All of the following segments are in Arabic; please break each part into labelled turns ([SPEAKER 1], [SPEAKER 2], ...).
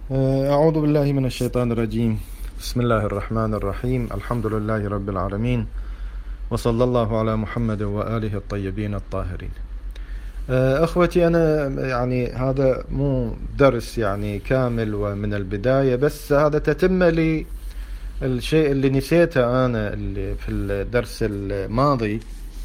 [SPEAKER 1] أعوذ بالله من الشيطان الرجيم. بسم الله الرحمن الرحيم. الحمد لله رب العالمين، وصلى الله على محمد وآله الطيبين الطاهرين. أخوتي، أنا يعني هذا مو درس يعني كامل ومن البداية، بس هذا تتمة للشيء اللي نسيته أنا اللي في الدرس الماضي،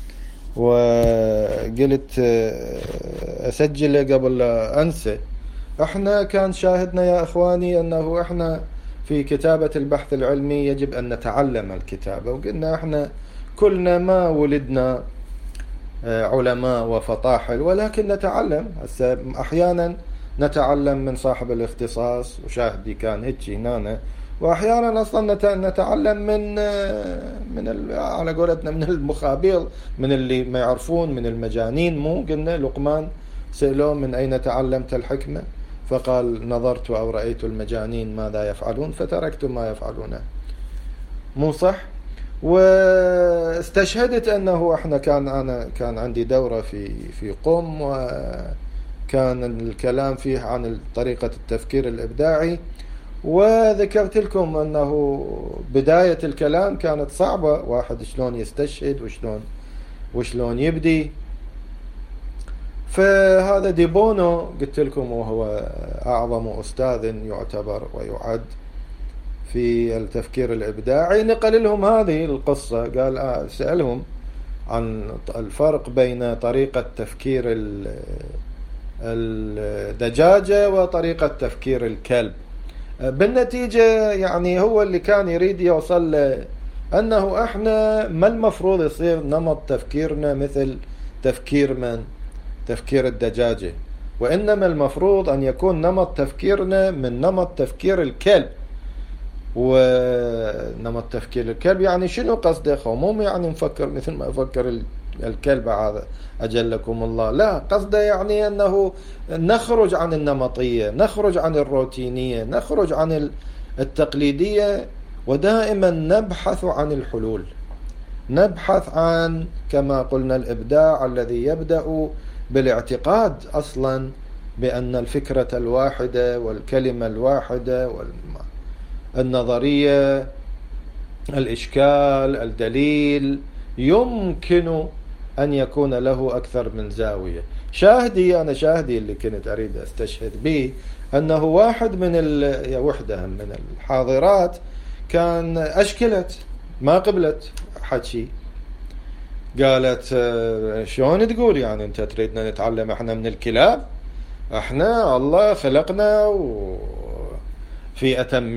[SPEAKER 1] وقلت أسجله قبل لا أنسى. احنا كان شاهدنا يا اخواني انه احنا في كتابة البحث العلمي يجب ان نتعلم الكتابة، وقلنا احنا كلنا ما ولدنا علماء وفطاحل، ولكن نتعلم. هسه احيانا نتعلم من صاحب الاختصاص، وشاهدي كان هيك هنا، واحيانا اصلا نتعلم من على قولتنا من المخابيل، من اللي ما يعرفون، من المجانين. مو قلنا لقمان سألوه من اين تعلمت الحكمة؟ فقال نظرت أو رأيت المجانين ماذا يفعلون فتركت ما يفعلونه. مو صح؟ واستشهدت أنه أنا كان عندي دورة في قم، وكان الكلام فيه عن طريقة التفكير الإبداعي، وذكرت لكم أنه بداية الكلام كانت صعبة، واحد شلون يستشهد وشلون يبدي. فهذا دي بونو قلت لكم، وهو أعظم أستاذ يعتبر ويعد في التفكير الإبداعي، نقل لهم هذه القصة. قال سألهم عن الفرق بين طريقة تفكير الدجاجة وطريقة تفكير الكلب. بالنتيجة يعني هو اللي كان يريد يوصل له أنه إحنا ما المفروض يصير نمط تفكيرنا مثل تفكير الدجاجة، وإنما المفروض أن يكون نمط تفكيرنا من نمط تفكير الكلب. ونمط تفكير الكلب يعني شنو قصده؟ مو يعني نفكر مثل ما أفكر الكلب هذا أجلكم الله، لا، قصده يعني أنه نخرج عن النمطية، نخرج عن الروتينية، نخرج عن التقليدية، ودائما نبحث عن الحلول، نبحث عن كما قلنا الإبداع الذي يبدأ بالاعتقاد أصلا بأن الفكرة الواحدة والكلمة الواحدة والنظرية، الإشكال، الدليل، يمكن أن يكون له أكثر من زاوية. أنا شاهدي اللي كنت أريد أستشهد به أنه وحدة من الحاضرات كان أشكلت، ما قبلت حكي. قالت شلون تقول يعني انت تريدنا نتعلم احنا من الكلاب؟ احنا الله خلقنا وفي اتم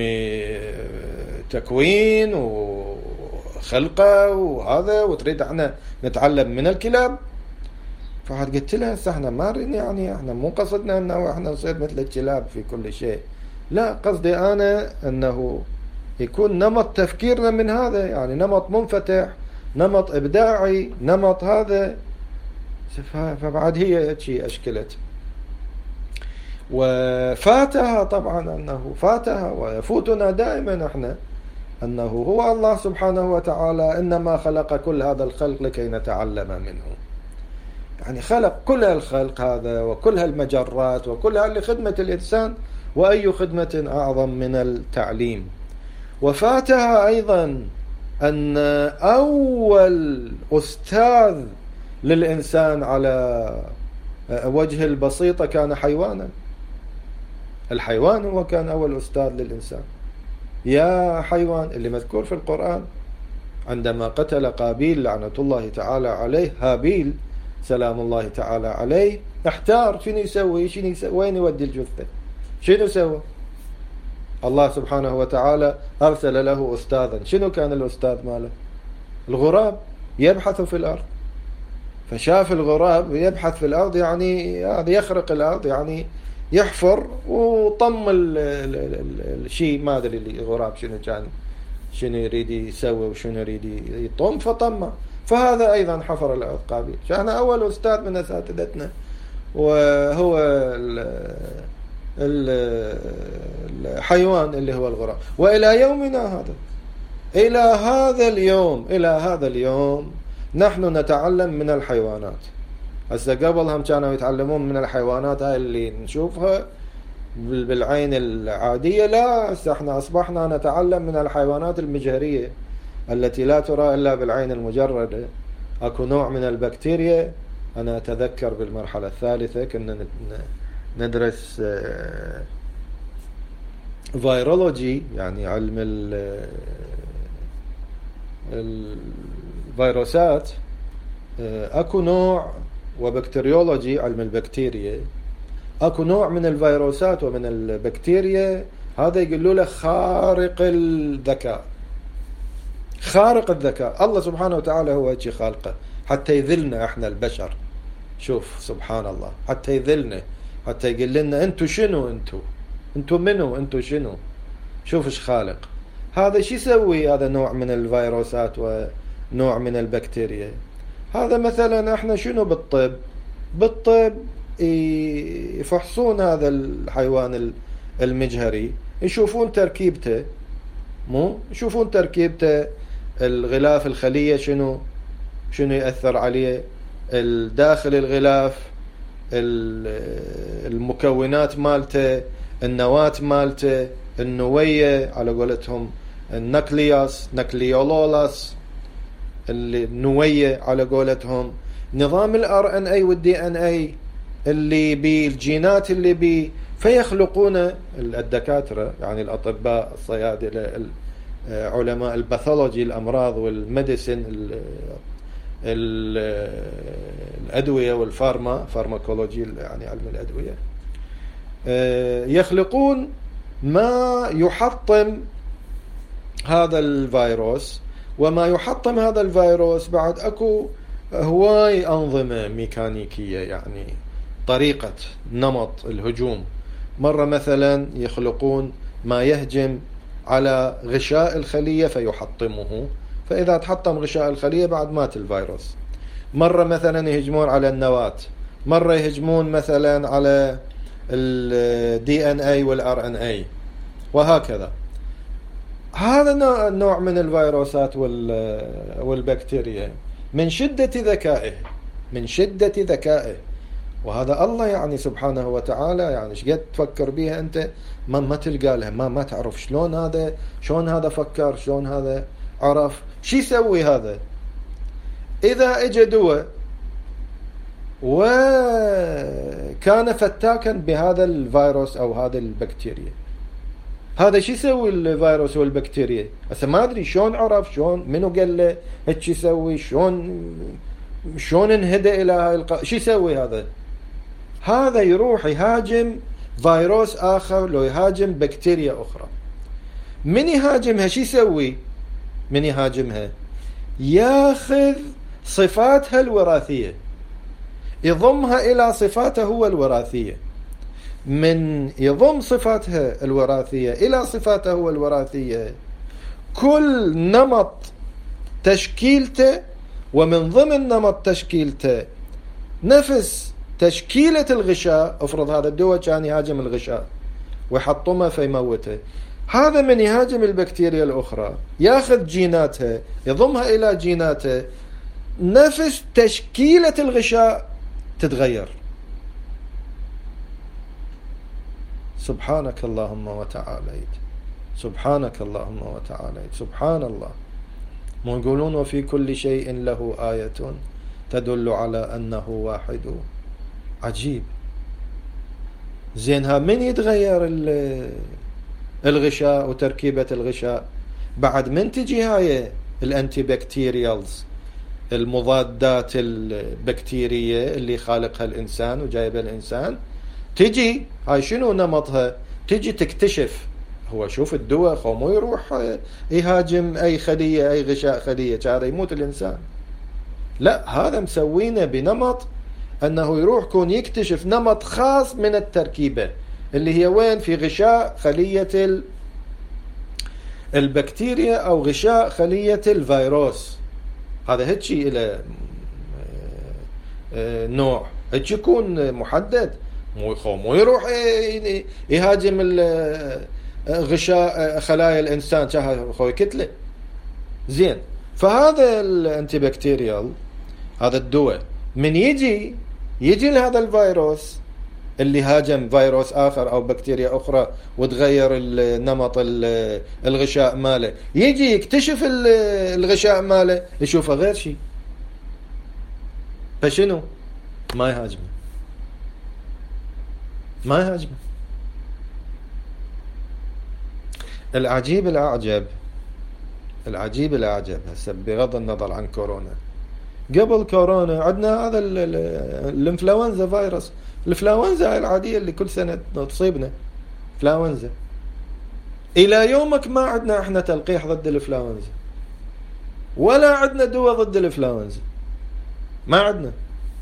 [SPEAKER 1] تكوين وخلقه وهذا، وتريد احنا نتعلم من الكلاب؟ فقد قلت لها احنا ما يعني احنا مو قصدنا انه احنا نصير مثل الكلاب في كل شيء، لا، قصدي انا انه يكون نمط تفكيرنا من هذا، يعني نمط منفتح، نمط إبداعي، نمط هذا. فبعد هي شيء أشكلت، وفاتها طبعا أنه فاتها ويفوتنا دائما احنا أنه هو الله سبحانه وتعالى إنما خلق كل هذا الخلق لكي نتعلم منه. يعني خلق كل الخلق هذا وكل هالمجرات وكلها لخدمة الإنسان، وأي خدمة أعظم من التعليم. وفاتها أيضا أن أول أستاذ للإنسان على وجه البسيطة كان حيوانا. الحيوان هو كان أول أستاذ للإنسان. يا حيوان اللي مذكور في القرآن عندما قتل قابيل لعنة الله تعالى عليه هابيل سلام الله تعالى عليه، احتار شنو يسوي، وين يودي الجثة، شنو سوى؟ الله سبحانه وتعالى أرسل له أستاذا. شنو كان الأستاذ ماله؟ الغراب يبحث في الأرض. فشاف الغراب يبحث في الأرض، يعني هذا يخرق الأرض، يعني يحفر، وطم الشيء، ما أدري الغراب شنو يريد يسوي وشنو يريد يطم، فطمه. فهذا أيضا حفر الأرض قابيل. كان أول أستاذ من أساتذتنا، وهو الحيوان اللي هو الغراب. وإلى يومنا هذا، إلى هذا اليوم نحن نتعلم من الحيوانات. هسه قبل هم كانوا يتعلمون من الحيوانات هاي اللي نشوفها، بالعين العادية. لا، احنا أصبحنا نتعلم من الحيوانات المجهرية التي لا ترى إلا بالعين المجردة. أكو نوع من البكتيريا، أنا أتذكر بالمرحلة الثالثة كنا ندرس فيرولوجي، يعني علم الفيروسات. أكو نوع، وبكتيريولوجي علم البكتيريا، أكو نوع من الفيروسات ومن البكتيريا هذا يقولوا له خارق الذكاء. خارق الذكاء، الله سبحانه وتعالى هو هيك خالقه حتى يذلنا احنا البشر. شوف سبحان الله، حتى يذلنا، حتى يقول لنا انتو شنو، انتو منو، انتو شنو. شوف ايش خالق. هذا شو يسوي؟ هذا نوع من الفيروسات ونوع من البكتيريا. هذا مثلا احنا شنو بالطب يفحصون هذا الحيوان المجهري، يشوفون تركيبته، يشوفون تركيبته، الغلاف الخلية شنو يأثر عليه، الداخل الغلاف، المكونات مالته، النواة مالته، النوية على قولتهم، النكليوس، نكليولولاس، النوية على قولتهم، نظام الRNA والDNA اللي بالجينات اللي بي، فيخلقون الدكاترة يعني الأطباء الصيادلة علماء الباثولوجي الأمراض والميديسين الأدوية فارماكولوجي يعني علم الأدوية، يخلقون ما يحطم هذا الفيروس. وما يحطم هذا الفيروس بعد أكو هواي أنظمة ميكانيكية، يعني طريقة نمط الهجوم. مرة مثلا يخلقون ما يهجم على غشاء الخلية فيحطمه، فإذا تحطم غشاء الخلية بعد مات الفيروس. مرة مثلا يهجمون على النواة، مرة يهجمون مثلا على الDNA والRNA، وهكذا. هذا نوع من الفيروسات والبكتيريا من شدة ذكائه. وهذا الله يعني سبحانه وتعالى، يعني شقد تفكر بيها أنت ما تلقى لها، ما تعرف شلون هذا فكر، شلون هذا عرف شي يسوي هذا. إذا اجى دواء وكان فتاكا بهذا الفيروس أو هذا البكتيريا، هذا شي يسوي الفيروس والبكتيريا؟ هسه ما أدري شلون عرف، شلون منو قال له هيك يسوي، شلون انهدى إلى هاي شي يسوي هذا يروح يهاجم فيروس آخر، لو يهاجم بكتيريا أخرى. من يهاجمها شي يسوي؟ من يهاجمها ياخذ صفاتها الوراثية، يضمها إلى صفاته هو الوراثية. من يضم صفاتها الوراثية إلى صفاته هو الوراثية، كل نمط تشكيلته، ومن ضمن نمط تشكيلته نفس تشكيلة الغشاء. افرض هذا الدواء كان يهاجم الغشاء ويحطمه فيموته، هذا من يهاجم البكتيريا الأخرى ياخذ جيناتها يضمها إلى جيناته، نفس تشكيلة الغشاء تتغير. سبحانك اللهم وتعاليت، سبحانك اللهم وتعاليت، سبحان الله. مو يقولون وفي كل شيء له آية تدل على أنه واحد. عجيب. زينها من يتغير الغشاء وتركيبة الغشاء؟ بعد من تجي هاي الانتي بكتيريالز، المضادات البكتيرية اللي خالقها الإنسان وجايبها الإنسان، تجي هاي شنو نمطها؟ تجي تكتشف. هو شوف الدواء خو مو يروح يهاجم أي خلية، أي غشاء خلية هذا يموت الإنسان. لا، هذا مسوينه بنمط أنه يروح كون يكتشف نمط خاص من التركيبة اللي هي وين؟ في غشاء خلية البكتيريا أو غشاء خلية الفيروس. هذا هيك إلى نوع هيك يكون محدد. مو يروح يهاجم غشاء خلايا الإنسان خوي كتلة. زين، فهذا الانتي بكتيريال، هذا الدواء من يجي لهذا الفيروس اللي هاجم فيروس آخر أو بكتيريا أخرى وتغير نمط الغشاء ماله، يجي يكتشف الغشاء ماله يشوفه غير شيء، فشنو؟ ما يهاجمه، ما يهاجمه. العجيب الأعجب هسه بغض النظر عن كورونا، قبل كورونا عندنا هذا الانفلونزا فيروس، الانفلونزا العادية اللي كل سنة تصيبنا، انفلونزا. إلى يومك ما عندنا احنا تلقيح ضد الانفلونزا، ولا عندنا دواء ضد الانفلونزا، ما عندنا.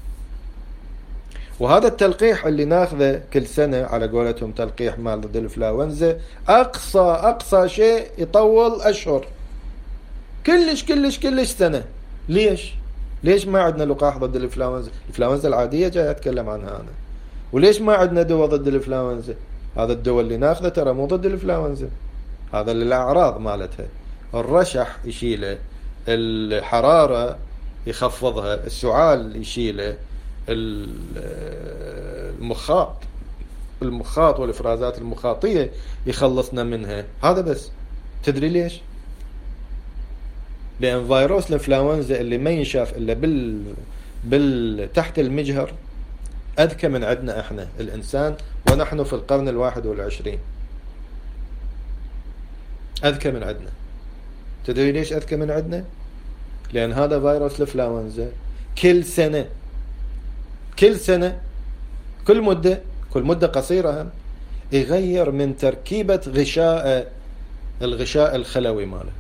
[SPEAKER 1] وهذا التلقيح اللي ناخذه كل سنة على قولتهم تلقيح مال ضد الانفلونزا، أقصى شيء يطول أشهر، كلش سنة. ليش ما عندنا لقاح ضد الانفلونزا؟ الانفلونزا العادية جاي أتكلم عنها أنا. وليش ما عندنا دواء ضد الانفلونزا؟ هذا الدواء اللي ناخذه ترى مو ضد الانفلونزا، هذا الأعراض مالتها، الرشح يشيله، الحرارة يخفضها، السعال يشيله، المخاط والإفرازات المخاطية يخلصنا منها، هذا بس. تدري ليش؟ لأن فيروس الانفلونزا اللي ما ينشاف إلا تحت المجهر أذكى من عندنا إحنا الإنسان، ونحن في القرن 21 أذكى من عندنا. تدري ليش أذكى من عندنا؟ لأن هذا فيروس الانفلونزا كل سنة كل مدة قصيرة هم يغير من تركيبة الغشاء الخلوي ماله.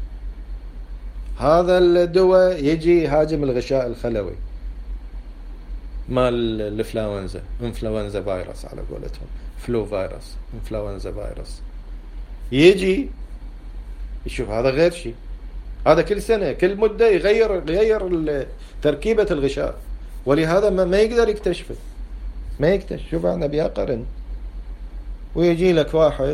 [SPEAKER 1] هذا الدواء يجي يهاجم الغشاء الخلوي مال الانفلونزا، انفلونزا فيروس على قولتهم، فلو فيروس، انفلونزا فيروس. يجي يشوف هذا غير شيء، هذا كل سنة كل مدة يغير تركيبة الغشاء، ولهذا ما يقدر يكتشفه، ما يكتشف. شوف احنا بيها قرن، ويجي لك واحد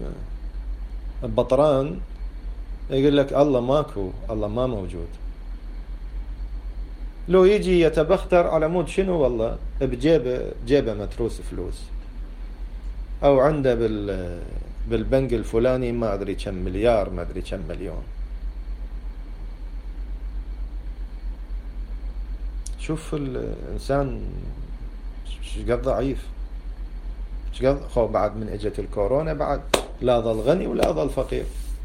[SPEAKER 1] بطران يقول لك الله ماكو، الله ما موجود. لو يجي يتبختر على مود شنو، والله بجيبه متروس فلوس، او عنده بالبنك الفلاني ما ادري كم مليار، ما ادري كم مليون. شوف الانسان شقد ضعيف، شقد خو. بعد من اجت الكورونا بعد لا ظل غني ولا ظل فقير،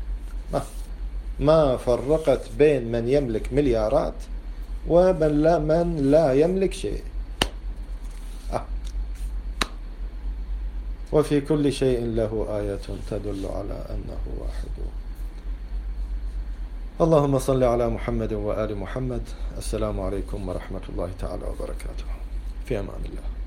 [SPEAKER 1] ما فرقت بين من يملك مليارات ومن لا يملك شيء. وفي كل شيء له آية تدل على أنه واحد. اللهم صل على محمد وآل محمد. السلام عليكم ورحمة الله تعالى وبركاته. في أمان الله.